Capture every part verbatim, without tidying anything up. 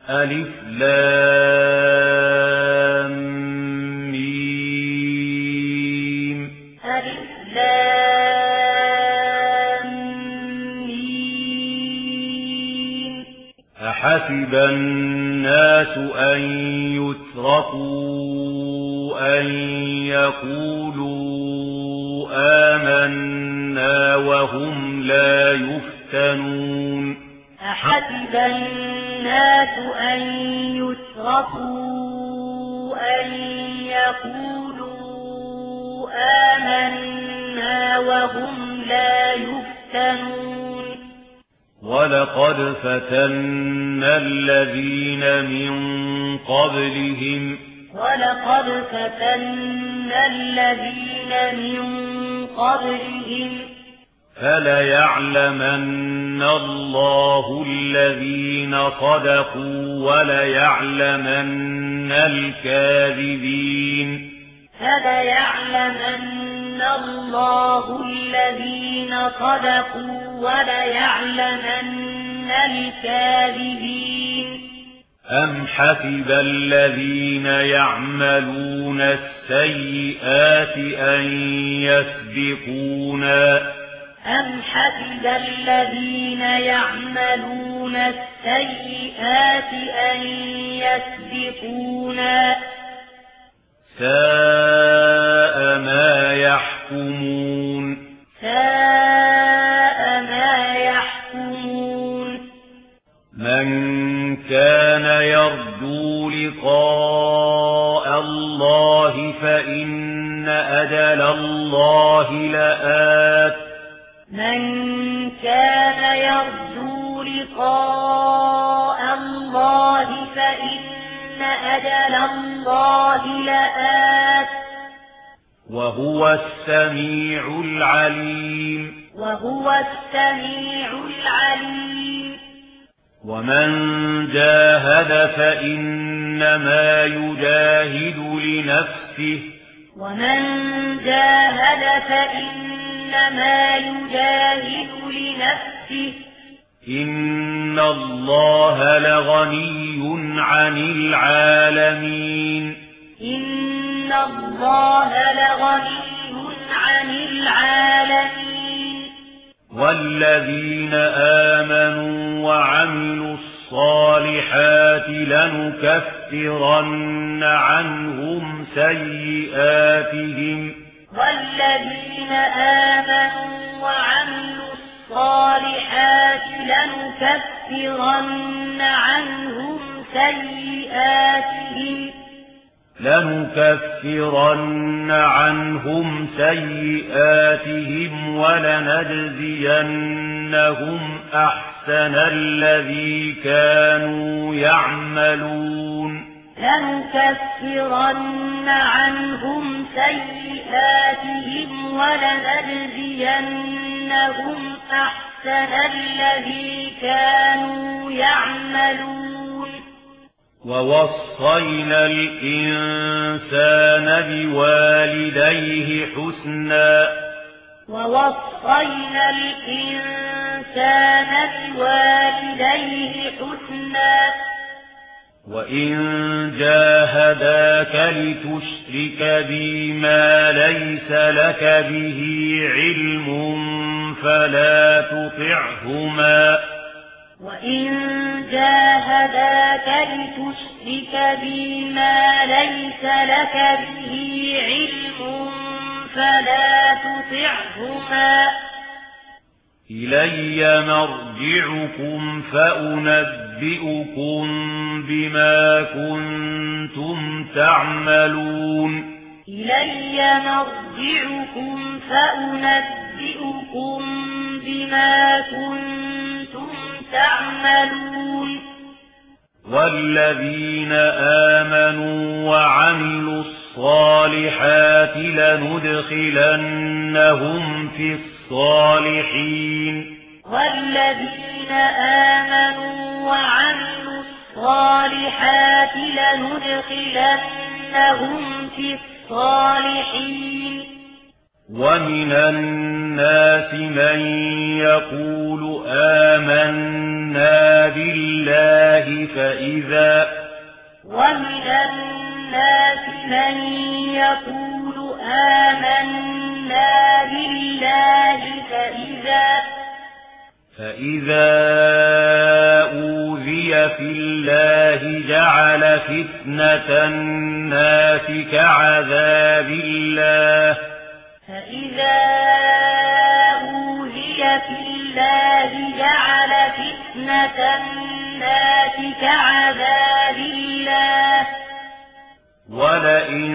ألف لام ميم ألف لام ميم أحسب الناس أن يتركوا أن يقولوا آمنا وهم لا يفتنون أحسب الناس أن يتركوا أن يقولوا آمنا وهم لا يفتنون ولقد فتنا الذين من قبلهم ولقد فتنا الذين من قبلهم فليعلمن الله الذين صدقوا وليعلمن الكاذبين فليعلمن الله الذين صدقوا وليعلمن الكاذبين أم حسب الذين يعملون السيئات أن يسبقونا أم حسب الذين يعملون السيئات أن يسبقونا ساء ما يحكمون ساء ما يحكمون من كان يرجو لقاء الله فإن أجل الله لآت من كان يرجو لقاء الله فإن أجل الله لآت وهو السميع العليم وهو السميع العليم ومن جاهد فإنما يجاهد لنفسه ومن جاهد فإنما يجاهد لنفسه إن الله لغني عن العالمين إن الله لغني عن العالمين والذين آمنوا وعملوا الصالحات لنكفرن عنهم سيئاتهم والذين آمنوا وعملوا الصالحات لنكفرن عنهم سيئاتهم لنكفرن عنهم سيئاتهم ولنجزينهم أحسن الذي كانوا يعملون لنكفرن عنهم سيئاتهم ولنجزينهم أحسن الذي كانوا يعملون ووصينا الإنسان بوالديه حسنا ووصينا الإنسان بوالديه حسنا وإن جاهداك لتشرك بي ما ليس لك به علم فلا تطعهما وإن جاهداك لتشرك بي ما ليس لك به علم فلا تطعهما إلي مرجعكم فأنبئكم بما كنتم تعملون إلي مرجعكم فأنبئكم بما كنتم تعملون والذين آمنوا وعملوا الصالحات لندخلنهم في الصالحين والذين آمنوا وعملوا الصالحات لندخلنهم في الصالحين ومن الناس من يقول آمنا آمنا بالله فإذا ومن الناس من يقول آمنا بالله فإذا فإذا أوذي في الله جعل فتنة الناس كعذاب الله فإذا أوذي في الله جعل فتنة الناس كعذاب الله ولئن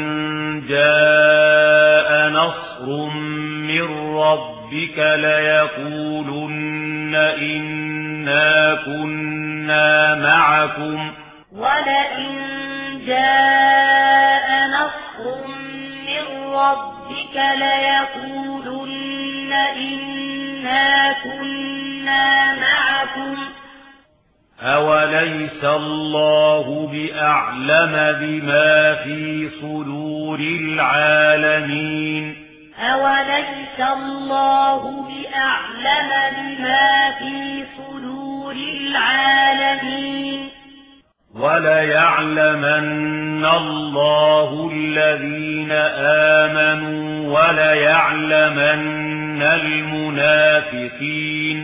جاء نصر من ربك ليقولن إنا كنا معكم ولئن جاء نصر من ربك ليقولن إنا كنا معكم أوليس الله بأعلم بما في صدور العالمين أوليس الله بأعلم بما في صدور العالمين وليعلمن الله الذين آمنوا وليعلمن المنافقين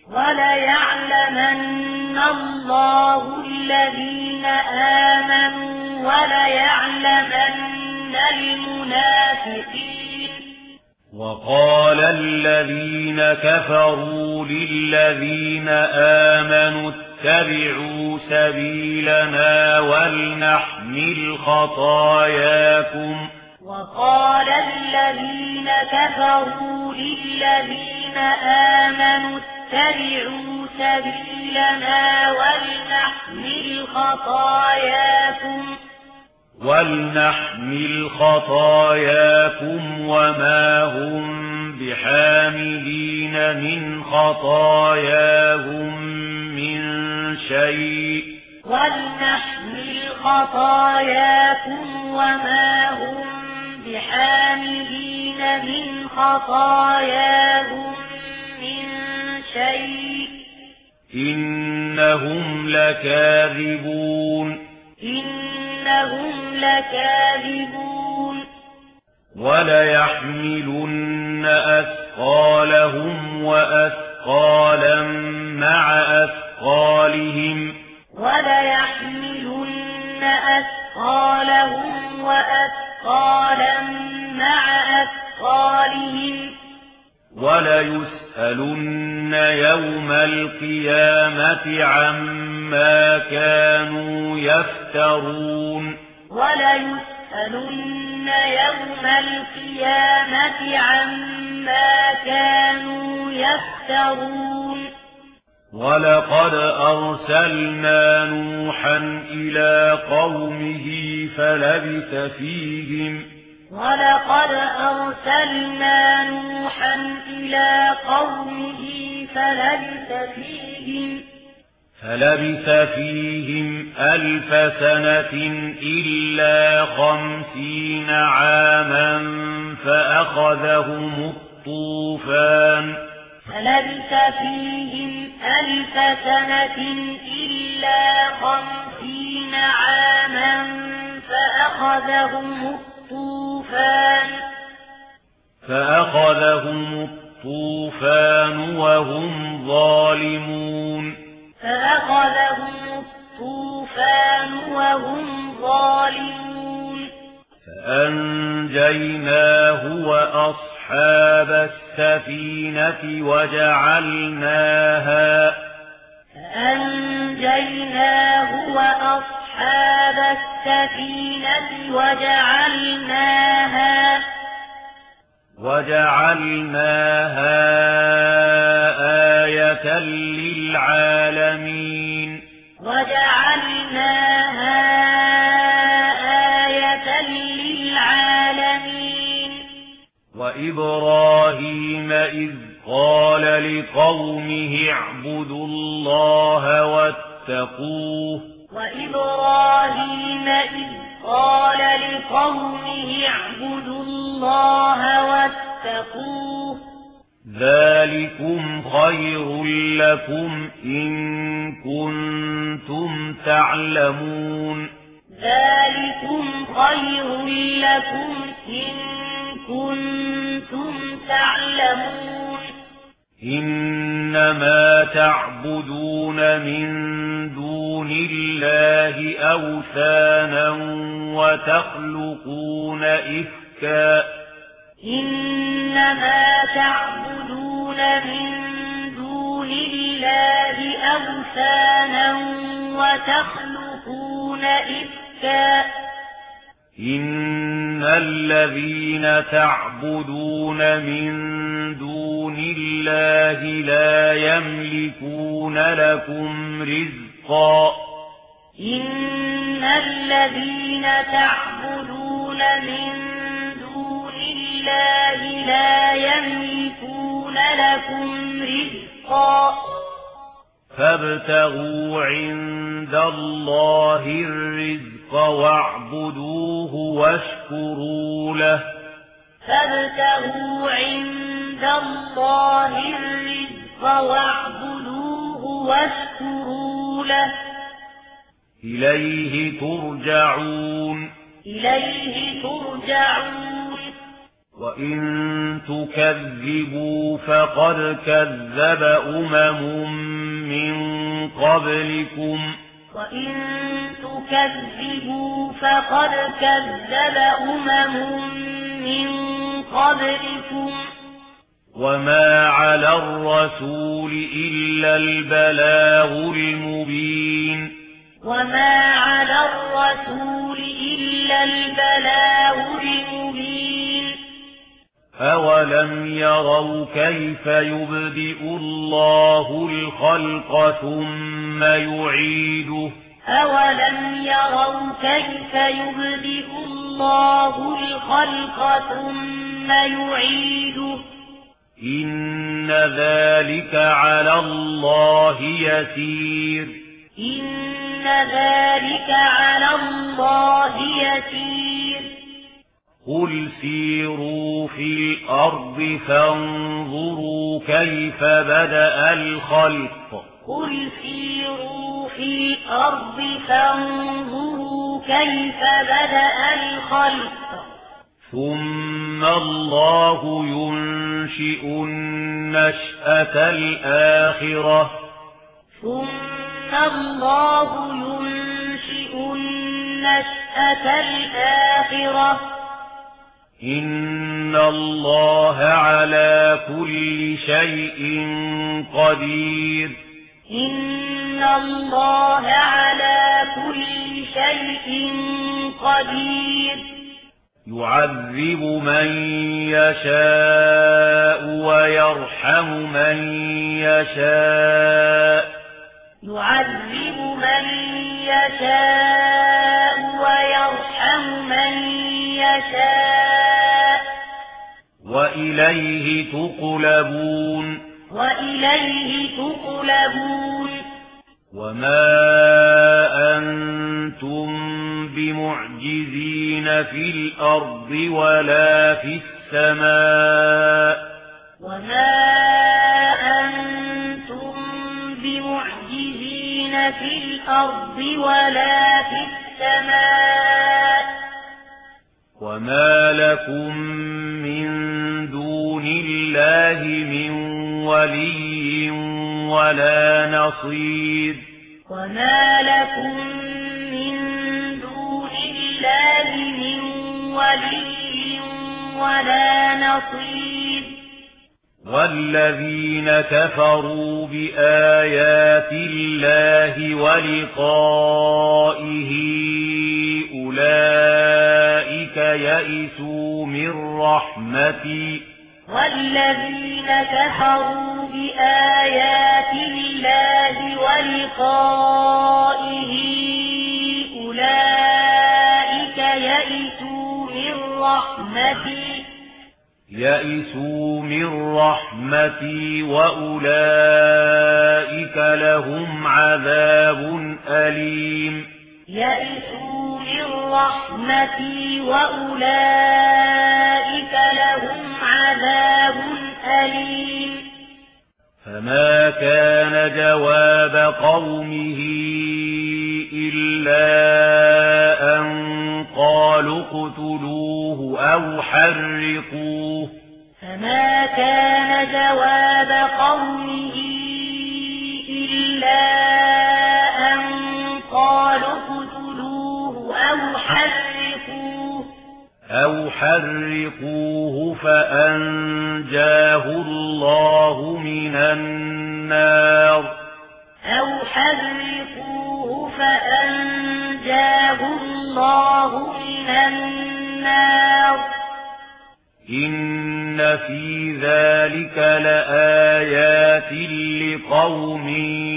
وليعلمن الله الذين آمنوا وليعلمن المنافقين وقال الذين كفروا للذين آمنوا اتبعوا سبيلنا ولنحمل خطاياكم وقال الذين كفروا للذين آمنوا اتبعوا سبيلنا ولنحمل خطاياكم ولنحمل خطاياكم وما هم بحاملين من خطاياهم من شيء ولنحمل خطاياكم وما هم بحاملين من خطاياهم من شيء إنهم لكاذبون إنهم لكاذبون وليحملن أثقالهم وأثقالا مع أثقالهم وليحملن أثقالهم وأثقالا مع أثقالهم وليسألن يوم القيامة عما كانوا يفترون وليسألن يوم القيامة عما كانوا يفترون ولقد أرسلنا نوحا إلى قومه فلبث فيهم ولقد أرسلنا نوحا إلى قومه فلبث فيهم فلبث فيهم ألف سنة إلا خمسين عاما فأخذهم الطوفان فلبث فيهم ألف سنة إلا خمسين عاما فأخذهم الطوفان فأخذهم الطوفان وهم ظالمون فأخذهم الطوفان وهم ظالمون فأنجيناه وأصحاب السفينة وجعلناها فأنجيناه وأصحاب السفينة وجعلناها وجعلناها آية للعالمين وجعلناها آية للعالمين وإبراهيم إذ قال لقومه اعبدوا الله واتقوه وإبراهيم إذ قال لقومه اعبدوا الله واتقوه ذلكم خير لكم إن كنتم تعلمون ذلكم خير لكم إن كنتم تعلمون إنما تعبدون من دون الله أوثانا وتخلقون إفكا إنما تعبدون من دون الله أوثانا وتخلقون إفكا إن الذين تعبدون من دون الله لا يملكون لكم رزقا إن الذين تعبدون من دون الله لا يملكون لكم رزقا فابتغوا عند الله الرزق واعبدوه واشكروا له فابتغوا عند الله الرزق واعبدوه واشكروا له إليه ترجعون إليه ترجعون وإن تكذبوا فقد كذب أمم من قبلكم وإن تكذبوا فقد كذب أمم من قبلكم وما على الرسول إلا البلاغ المبين وما على الرسول إلا البلاغ المبين أولم يروا كيف يبدئ الله الخلق ثم يعيده أولم يروا كيف يبدئ الله الخلق ثم يعيده إن ذلك على الله يسير إن ذلك على الله يسير قل سيروا في الأرض فانظروا كيف بدأ الخلق قل سيروا في الأرض فانظروا كيف بدأ الخلق ثم الله ينشئ النشأة الآخرة ثم الله ينشئ النشأة الآخرة إن الله على كل شيء قدير إن الله على كل شيء قدير يعذب من يشاء ويرحم من يشاء يعذب من يشاء ويرحم من يشاء وإليه تقلبون وإليه تقلبون وما أنتم بمعجزين في الأرض ولا في السماء وما أنتم بمعجزين في الأرض ولا في السماء وما لكم من دون الله من ولي ولا نصير وما لكم من دون الله من ولي ولا نصير والذين كفروا بآيات الله ولقائه أولئك يئسوا من رحمتي والذين كفروا بآيات الله ولقائه أولئك يئسوا من رحمتي يئسوا من رحمتي وأولئك لهم عذاب أليم يئسوا من رحمتي وأولئك لهم عذاب أليم فما كان جواب قومه إلا أن قالوا اقتلوه أو حرقوه فما كان جواب قومه إلا أن قالوا اقتلوه أو حرقوه أو حرقوه فأنجاه الله من النار أو حرقوه فأنجاه الله من النار إن في ذلك لآيات لقوم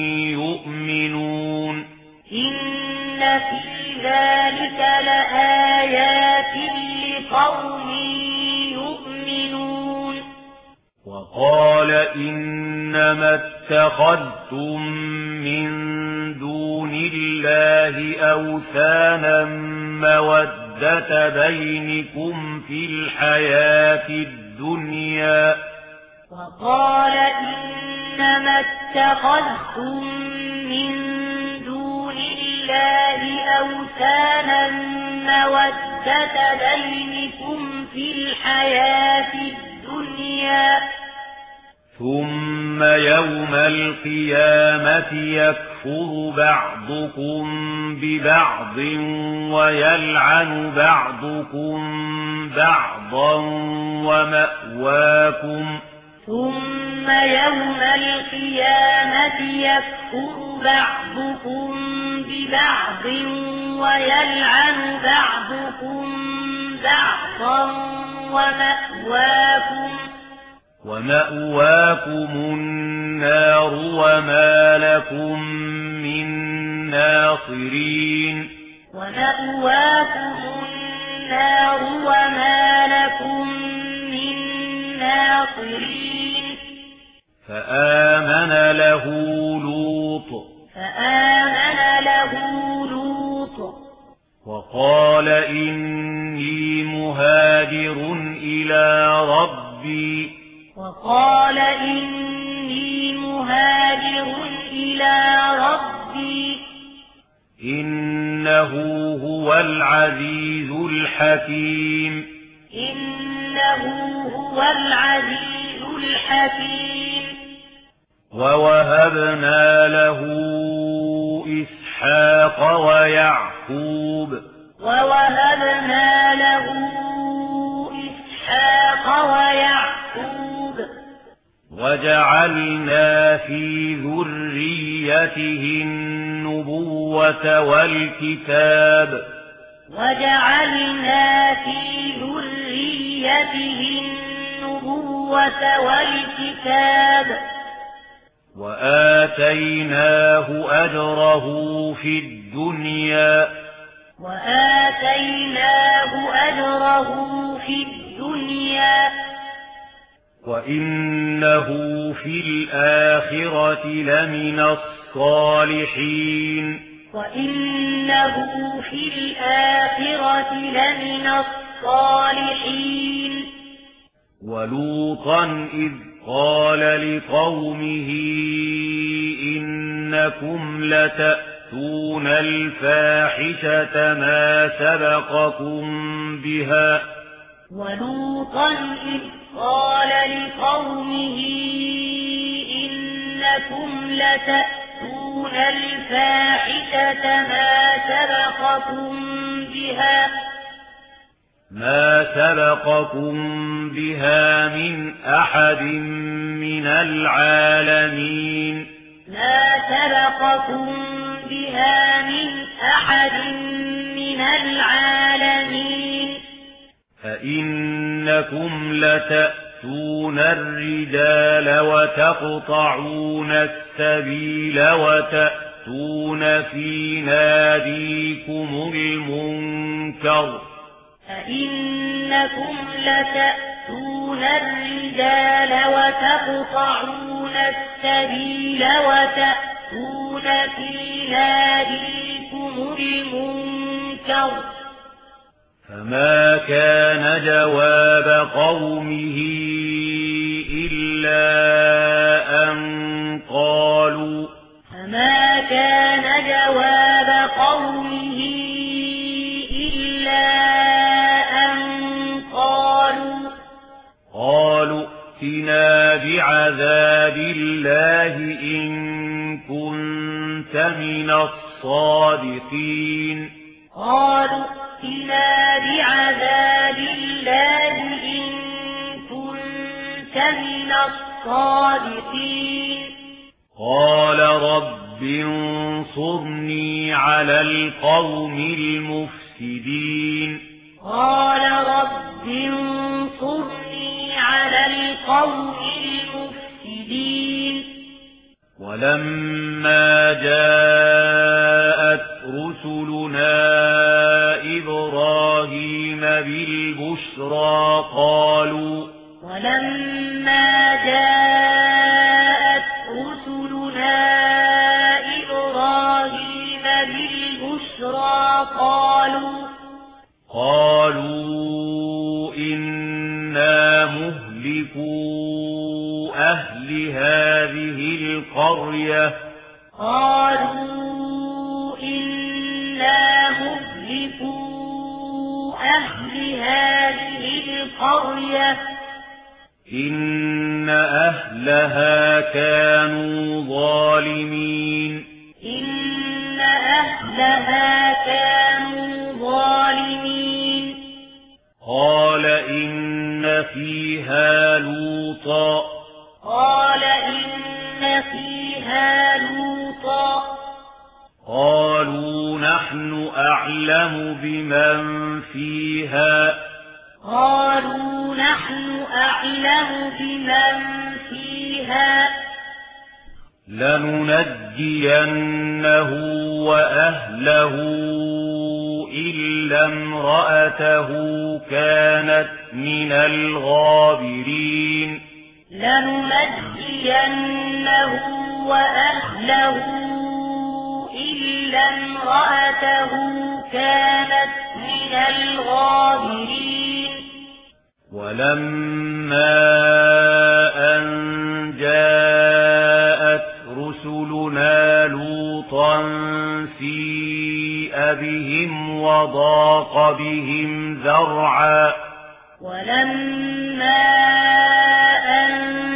يؤمنون إن في ذلك لآيات لقوم يؤمنون وقال إنما اتخذتم من دون الله أوثانا مودة بينكم في الحياة الدنيا وقال إنما اتخذتم من دون الله أوثانا مودة بينكم في الحياة الدنيا ثم يوم القيامة يكفر بعضكم ببعض ويلعن بعضكم بعضا ومأواكم ثم يوم القيامة يكفر بعضكم ببعض ويلعن بعضكم بعضا ومأواكم ومأواكم النار وما لكم من ناصرين ومأواكم النار وما لكم من ناصرين فآمن له لوط فآمن له لوط وقال إني مهاجر إلى ربي وقال إني مهاجر إلى ربي إنه هو العزيز الحكيم إنه هو العزيز الحكيم ووهبنا له إسحاق ويعقوب ووهبنا له إسحاق ويعقوب وجعلنا في ذريته النبوة والكتاب وجعلنا في ذريته النبوة والكتاب وآتيناه أجره في الدنيا وآتيناه أجره في الدنيا وإنه في الآخرة لمن الصالحين وإنه في الآخرة لمن الصالحين ولوطا إذ قال لقومه إنكم لتأتون الفاحشة ما سبقكم بها ولوطا إذ قال لقومه إنكم لتأتون الفاحشة ما سبقكم بها ما سبقكم بها من أحد من العالمين ما سبقكم بها من أحد من العالمين أئنكم لتأتون الرجال وتقطعون السبيل وتأتون في ناديكم المنكر أئنكم لتأتون الرجال وتقطعون السبيل وتأتون في ناديكم المنكر فما كان جواب قومه إلا أن كان جواب قومه إلا أن قالوا قالوا ائتنا بعذاب الله إن كنت من الصادقين قالوا ائتنا بعذاب الله إن كنت من الصادقين قال رب انصرني على القوم المفسدين قال رب انصرني على القوم المفسدين ولما جاءت رسلنا إبراهيم بالبشرى قالوا ولما جاءت رسلنا إبراهيم بالبشرى قالوا قالوا إنا مهلكو أهل هذه القرية قالوا إنا مهلكو أهل هذه القرية إن أهلها كانوا ظالمين إن أهلها كانوا ظالمين قال إن فيها لوطا قال إن فيها لوطا قالوا نحن أعلم بمن فيها قالوا نحن أعلم بمن فيها لننجينه وأهله إلا امرأته كانت من الغابرين لننجينه وأهله إلا امرأته كانت من الغابرين ولما أن جاءت رسلنا لوطا سيء بهم وضاق بهم ذرعا ولما أن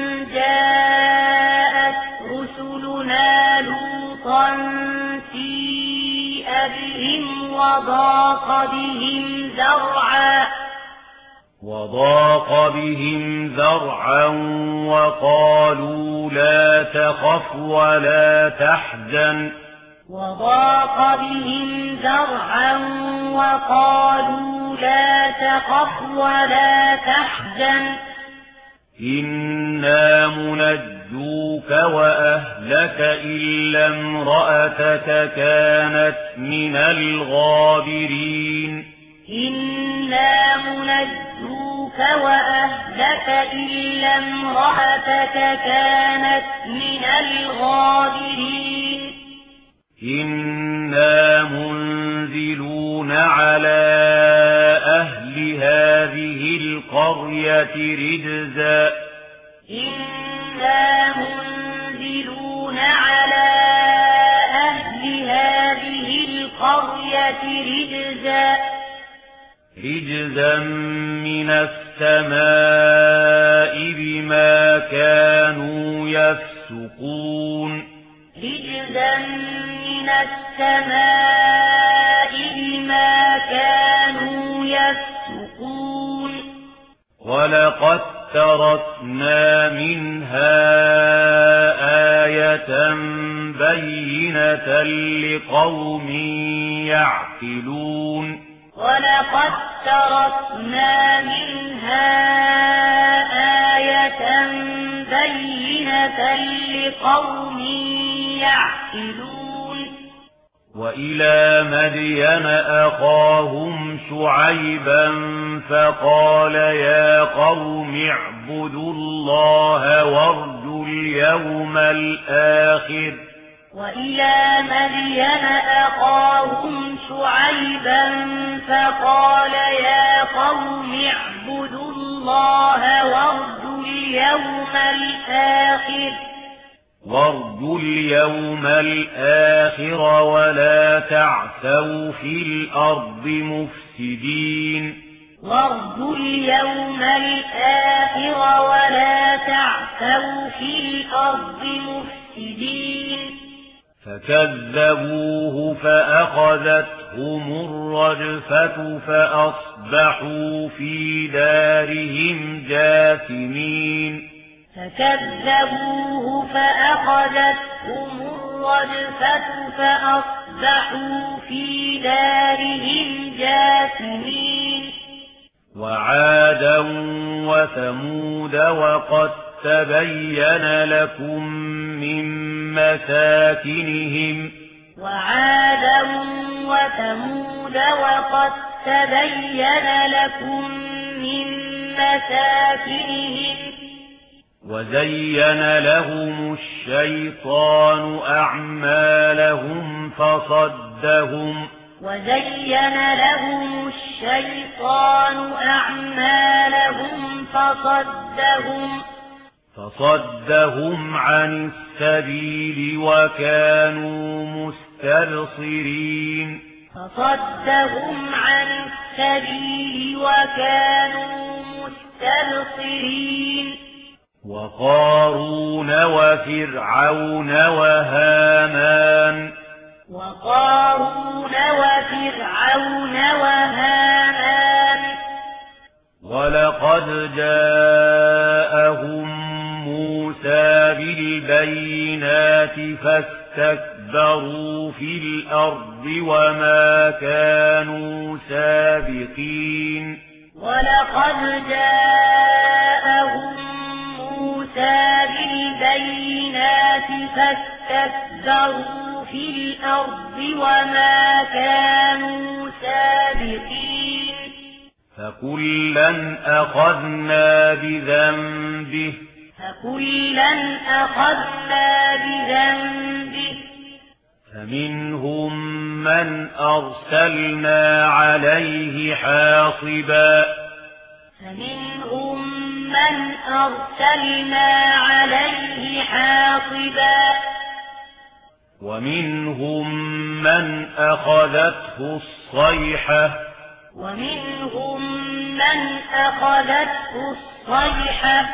جاءت رسلنا لوطا سيء بهم وضاق بهم ذرعا وضاق بهم ذرعا وقالوا لا تخف ولا تحزن وضاق بهم ذرعا وقالوا لا تخف ولا تحزن إنا منجوك وأهلك إلا امرأتك كانت من الغابرين إنا منجوك وأهلك إلا امرأتك كانت من الغابرين إنا منزلون على أهل هذه القرية رجزا إنا منزلون على أهل هذه القرية رجزا رجزا من السماء بما كانوا يفسقون رجزا من السماء بما كانوا يفسقون ولقد تركنا منها آية بينة لقوم يعقلون ولقد تركنا منها آية بينة لقوم يعقلون وإلى مدين أخاهم شعيبا فقال يا قوم اعبدوا الله وارجوا اليوم الآخر وإلى مدين أخاهم شعيبا فقال يا قوم اعبدوا الله وارجوا اليوم الآخر وارجوا اليوم الآخر ولا تعثوا في الأرض مفسدين وارجوا اليوم الآخر ولا تعثوا في الأرض مفسدين فكذبوه فأخذتهم الرجفة فأصبحوا في دارهم جاثمين فكذبوه فأخذتهم الرجفة فأصبحوا في دارهم جاثمين وعادا وثمود وقد تبين لكم من مساكنهم وعادا وثمود وقد تبين لكم من مساكنهم وزين لهم الشيطان أعمالهم فصدهم وزين لهم الشيطان أعمالهم فصدهم فصدهم عن السبيل وكانوا مستبصرين فصدهم عن السبيل وكانوا مستبصرين وقارون وفرعون وهامان وقارون وفرعون وهامان ولقد جاءهم موسى بالبينات فاستكبروا في الأرض وما كانوا سابقين ولقد جاءهم موسى بالبينات فاستكبروا في الأرض وما كانوا سابقين فكلا أخذنا بذنبه فكلا أخذنا بذنبه فمنهم من أرسلنا عليه حاصبا فمنهم من أرسلنا عليه حاصبا ومنهم من أخذته الصيحة ومنهم من أخذته الصيحة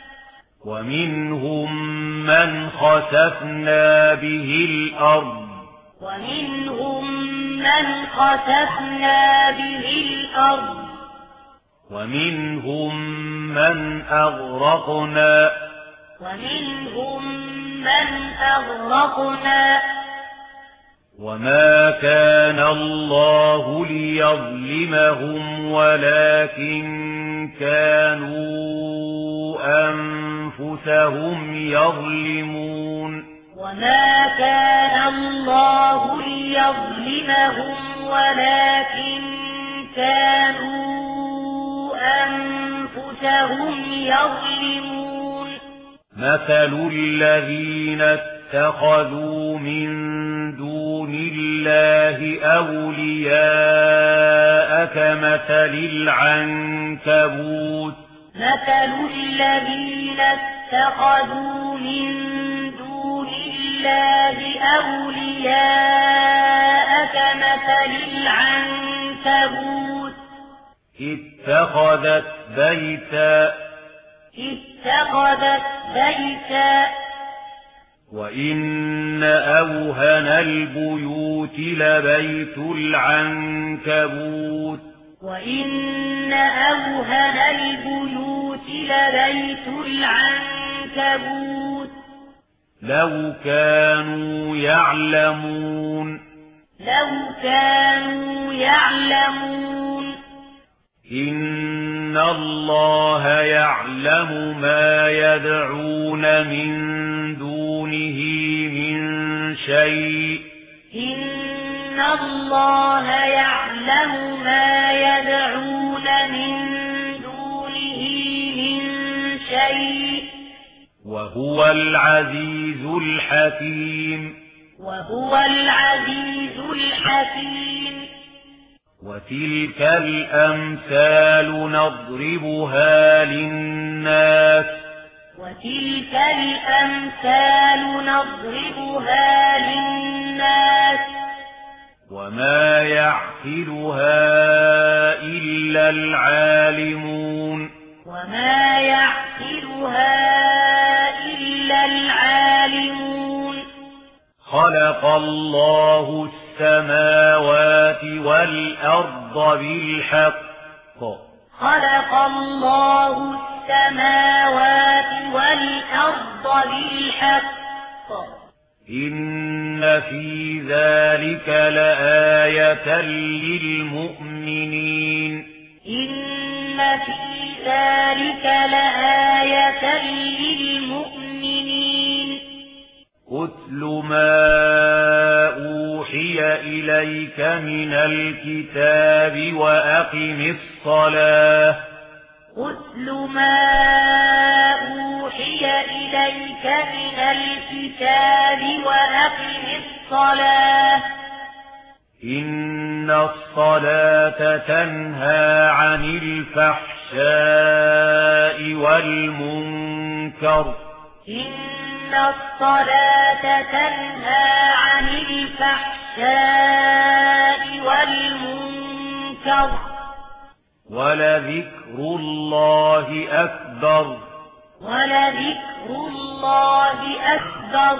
ومنهم من خسفنا به الأرض ومنهم من خسفنا به الأرض ومنهم من أغرقنا ومنهم من أغرقنا وما كان الله ليظلمهم ولكن كانوا أنفسهم يظلمون وما كان الله ليظلمهم ولكن كانوا أنفسهم يظلمون مثل الذين اتخذوا من دون الله أولياء كمثل العنكبوت مثل الذين اتخذوا من دون الله أولياء كمثل العنكبوت اتخذت بيتا اتخذت بيتا وإن أوهن البيوت لبيت العنكبوت وإن أوهن البيوت لبيت العنكبوت لو كانوا يعلمون لو كانوا يعلمون إن الله يعلم ما يدعون من دونه من شيء إن الله يعلم ما يدعون من دونه من شيء وهو العزيز الحكيم وهو العزيز الحكيم وتلك الأمثال نضربها للناس وتلك الأمثال نضربها للناس وما يعقلها إلا العالمون وما يعقلها إلا العالمون خلق الله السماوات والأرض بالحق خلق الله السماوات والأرض بالحق إن في ذلك لآية للمؤمنين إن في ذلك لآية للمؤمنين أتل ما أوحي إليك من الكتاب وأقم الصلاة أتل ما أوحي إليك من الكتاب وأقم الصلاة إن الصلاة تنهى عن الفحشاء والمنكر إن الصلاة تنهى عن الفحشاء والمنكر ولذكر الله أكبر ولذكر الله أكبر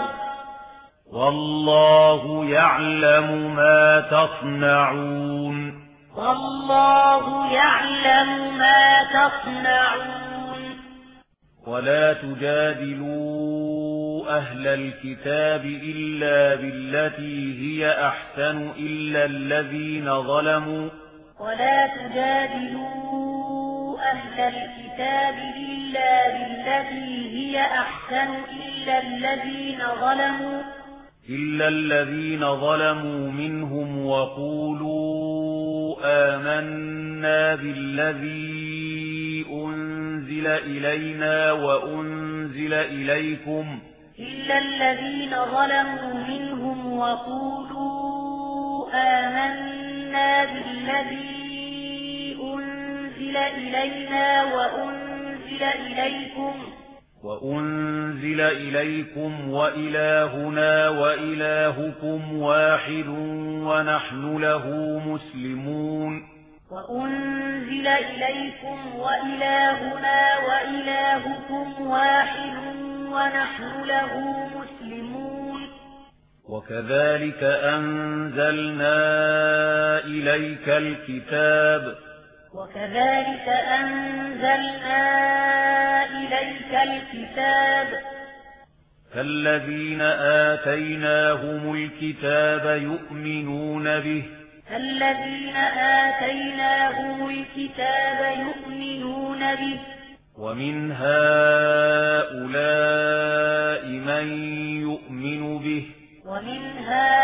والله يعلم ما تصنعون والله يعلم ما تصنعون ولا تجادلوا أهل الكتاب إلا بالتي هي أحسن إلا الذين ظلموا ولا تجادلوا أهل الكتاب إلا بالتي هي أحسن إلا الذين ظلموا إلا الذين ظلموا منهم وقولوا آمنا بالذي أنزل إلينا وأنزل إليكم إلا الذين ظلموا منهم وقولوا آمنا بالذي أنزل إلينا وأنزل إليكم وأنزل إليكم وإلهنا وإلهكم واحد ونحن له مسلمون وأنزل إليكم وإلهنا وإلهكم واحد ونحن له مسلمون وكذلك أنزلنا إليك الكتاب وكذلك أنزلنا إليك الكتاب فالذين آتيناهم الكتاب يؤمنون به الذين آتيناهم الكتاب يؤمنون به ومن هؤلاء من يؤمن به ومن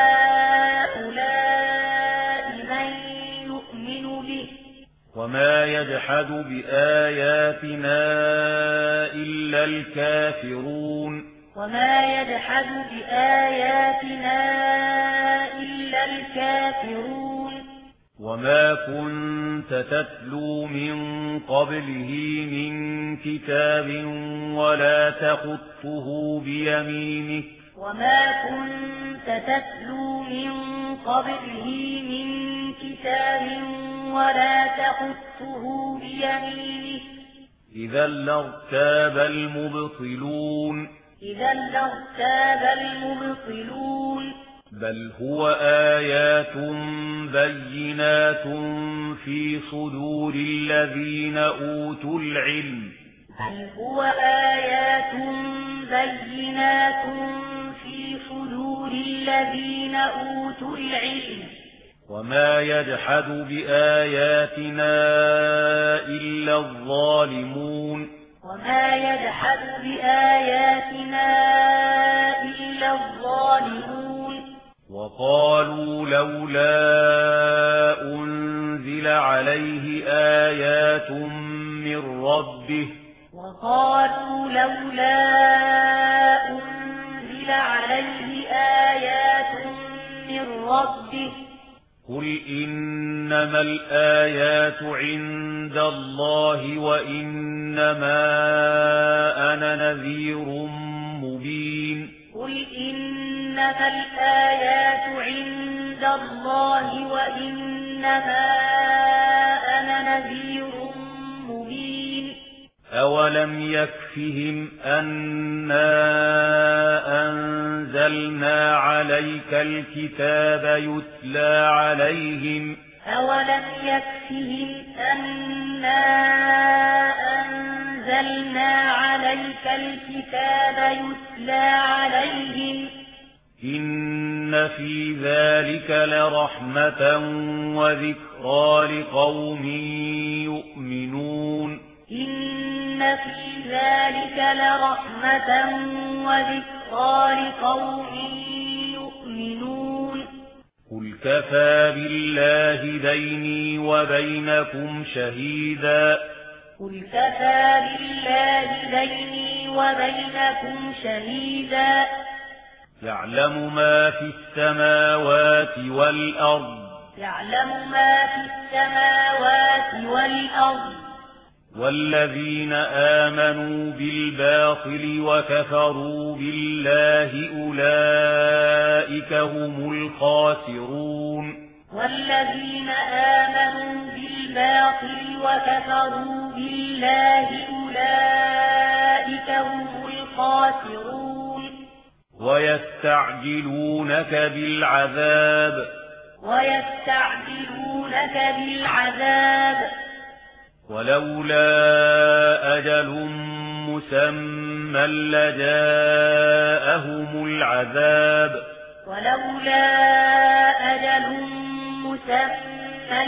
هؤلاء من يؤمن به وما يجحد بآياتنا إلا الكافرون وما يجحد بآياتنا إلا الكافرون وما كنت تتلو من قبله من كتاب ولا تخطه بيمينك وما كنت تتلو من قبله من كتاب ولا تخطه بيمينك إذا لارتاب المبطلون إذا لارتاب المبطلون بل هو آيات بينات في صدور الذين أوتوا العلم بل هو آيات بينات في صدور الذين أوتوا العلم وما يجحد بآياتنا إلا الظالمون وما يجحد بآياتنا إلا الظالمون وقالوا لولا أنزل عليه آيات من ربه وقالوا لولا أنزل عليه آيات من ربه قل إن إنما الآيات عند الله وإنما أنا نذير مبين قل إنما الآيات عند الله وإنما أنا نذير مبين أولم يكفهم أنا أنزلنا عليك الكتاب يتلى عليهم أولم يكفهم أنا أنزلنا عليك الكتاب يتلى عليهم إن في ذلك لرحمة وذكرى لقوم يؤمنون إن في ذلك لرحمة وذكرى لقوم يؤمنون قل كفى بالله بيني وبينكم شهيدا قل كفى بالله بيني وبينكم شهيدا يعلم ما في السماوات والأرض يعلم ما في السماوات والأرض والذين آمنوا بالباطل وكفروا بالله أولئك هم الخاسرون والذين آمنوا بالباطل وكفروا بالله أولئك هم الخاسرون ويستعجلونك بالعذاب ويستعجلونك بالعذاب ولولا أجل مسمى لجاءهم العذاب ولولا أجل مسمى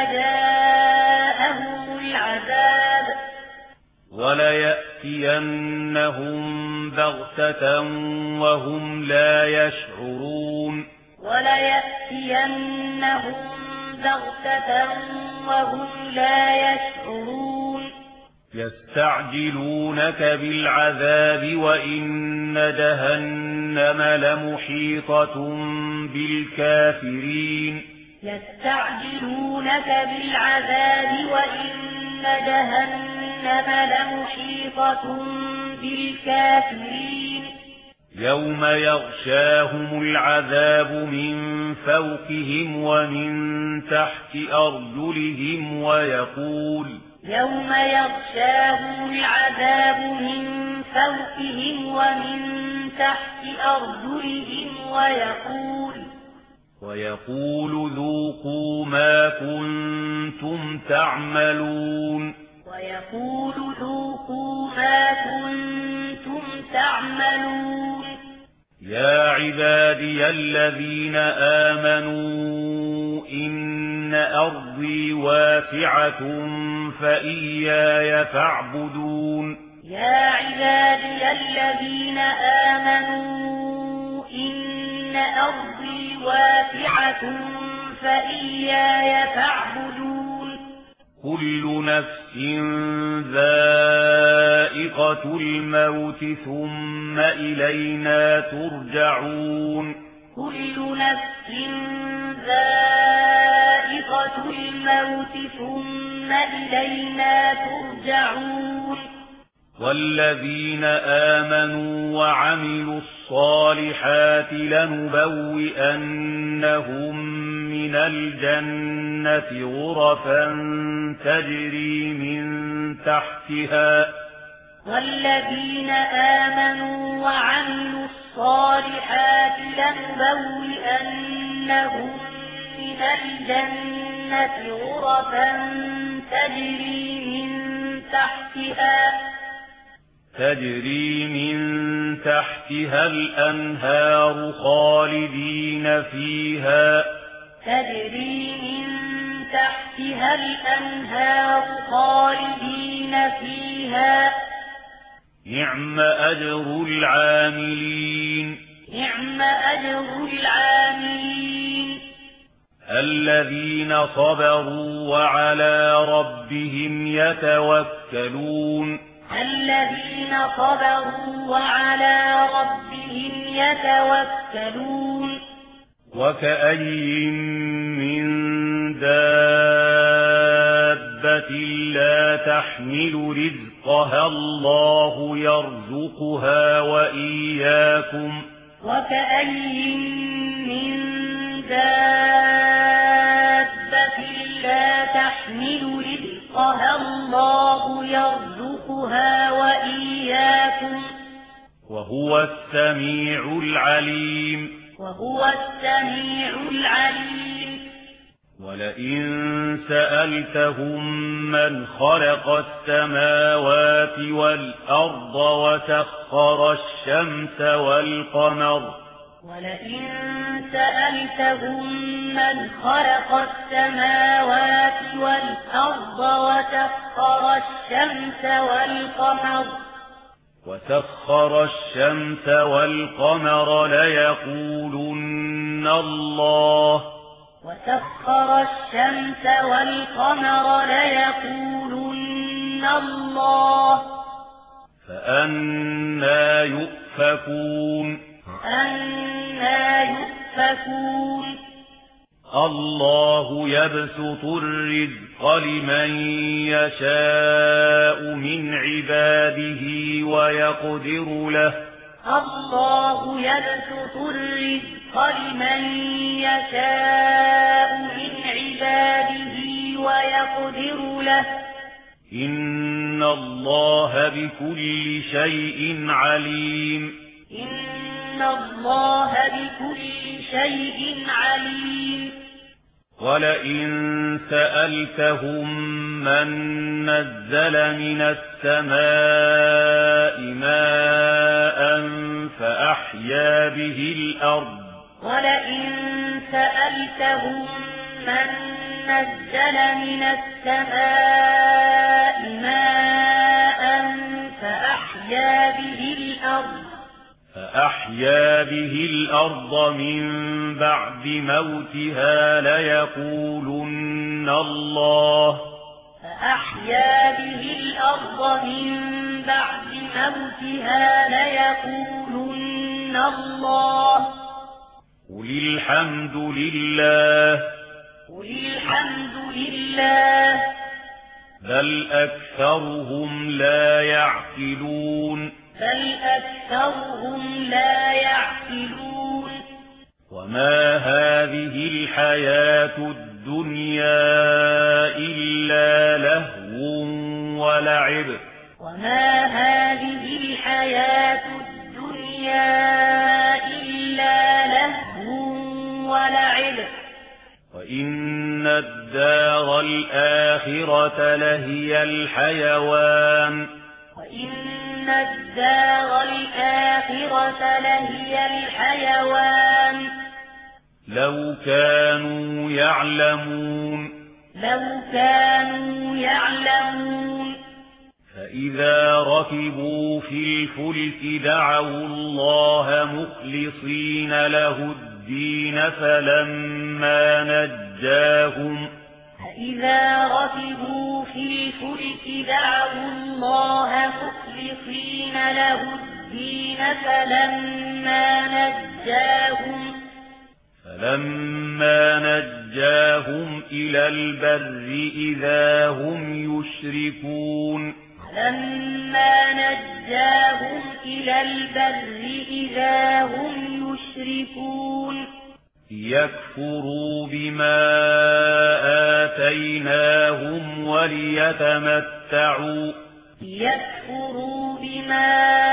لجاءهم العذاب وليأتينهم بغتة وهم لا يشعرون وليأتينهم بغتة وهم لا يشعرون يستعجلونك بالعذاب وإن جهنم لمحيطة بالكافرين يستعجلونك بالعذاب وإن جهنم لمحيطة بالكافرين يوم يغشاهم العذاب من فوقهم ومن تحت أرجلهم ويقول يوم يغشاهم العذاب من فوقهم ومن تحت أرجلهم ويقول ويقول ذوقوا ما كنتم تعملون ويقول ذوقوا ما كنتم تعملون يا عبادي الذين آمنوا إن أرضي واسعة فإياي فاعبدون يا عبادي الذين آمنوا إن أرضي واسعة فإياي فاعبدون كل نفس ذائقة الموت ثم إلينا ترجعون كل نفس ذائقة الموت ثم إلينا ترجعون والذين آمنوا وعملوا الصالحات لنبوئنهم من الجنة غرفا تجري من تحتها والذين آمنوا وعملوا الصالحات لنبوئنهم من الجنة غرفا تجري من تحتها تجري من تحتها الأنهار خالدين فيها تجري من تحتها الأنهار خالدين فيها نعم أجر العاملين نعم أجر العاملين الذين صبروا وعلى ربهم يتوكلون الذين صبروا وعلى ربهم يتوكلون وكأين من دابة دابة لا تحمل رزقها الله يرزقها وإياكم وكأين من دابة لا تحمل رزقها الله يرزقها وإياكم وهو السميع العليم وهو السميع العليم ولئن سألتهم من خلق السماوات والأرض وسخر الشمس والقمر ولئن سألتهم من خلق السماوات والأرض وسخر الشمس والقمر وسخر الشمس والقمر ليقولن الله وسخر الشمس والقمر ليقولن الله فأنى يؤفكون فأنى يؤفكون الله يبسط الرزق لمن يشاء من عباده ويقدر له الله يبسط الرزق لمن يشاء من عباده ويقدر له إن الله بكل شيء عليم إن الله بكل شيء عليم ولئن سألتهم من نزل من السماء ماء فأحيا به الأرض ولئن سألتهم من نزل من السماء ماء فأحيا به الأرض فأحيا به الأرض من بعد موتها ليقولن الله فأحيا به الأرض من بعد موتها ليقولن الله قل الحمد لله قل الحمد لله بل أكثرهم لا يعقلون بل أكثرهم لا يعقلون وما هذه الحياة الدنيا إلا لهو ولعب وما هذه الحياة الدنيا إلا لهو ولعب وإن الدار الآخرة لهي الحيوان وإن الدار الآخرة لهي الحيوان لو كانوا يعلمون لو كانوا يعلمون فإذا ركبوا في الفلك دعوا الله مخلصين له الدين فلما نجاهم فإذا ركبوا في الفلك دعوا الله مخلصين له الدين فلما نجاهم فلما نجاهم إلى البر إذا هم يشركون فلما نجاهم إلى البر إذا هم يشركون ليكفروا بما آتيناهم وليتمتعوا ليكفروا بما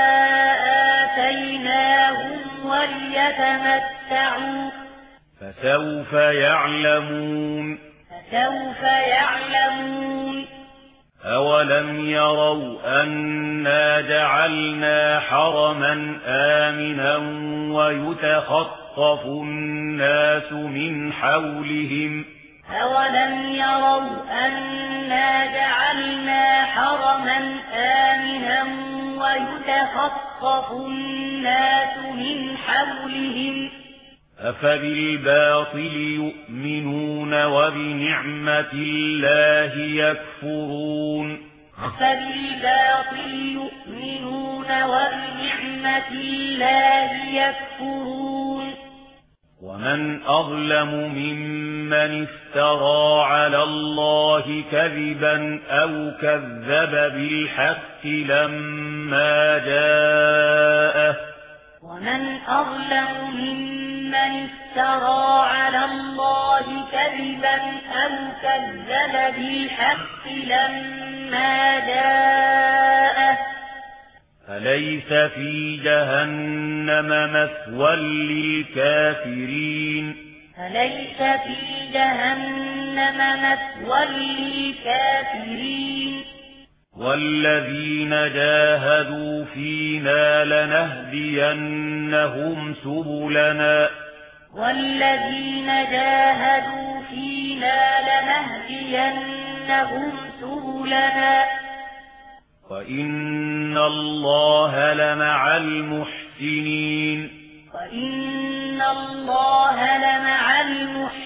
آتيناهم وليتمتعوا فسوف يعلمون فسوف يعلمون أولم يروا أنا جعلنا حرما آمنا ويتخطف الناس من حولهم أولم يروا أنا جعلنا حرما آمنا ويتخطف الناس من حولهم أفبالباطل يؤمنون وبنعمة الله يكفرون أفبالباطل يؤمنون وبنعمة الله يكفرون ومن أظلم ممن افترى على الله كذبا أو كذب بالحق لما جاءه ومن أظلم ممن افترى على الله كذبا أو كذب بالحق لما جاءه أليس في جهنم مثوى للكافرين أليس في جهنم مثوى للكافرين والذين جاهدوا فينا لنهدينهم سبلنا والذين جاهدوا فينا لنهدينهم سبلنا وإن الله لمع المحسنين وإن الله لمع المحسنين